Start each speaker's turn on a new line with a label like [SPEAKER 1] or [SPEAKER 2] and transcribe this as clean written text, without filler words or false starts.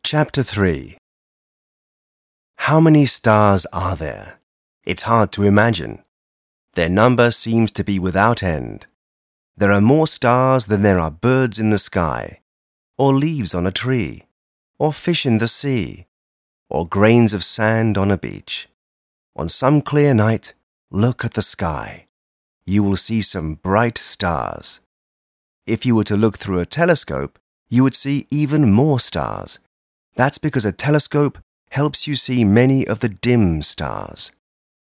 [SPEAKER 1] Chapter 3. How many stars are there? It's hard to imagine. Their number seems to be without end. There are more stars than there are birds in the sky, or leaves on a tree, or fish in the sea, or grains of sand on a beach. On some clear night, look at the sky. You will see some bright stars. If you were to look through a telescope, you would see even more stars. That's because a telescope helps you see many of the dim stars.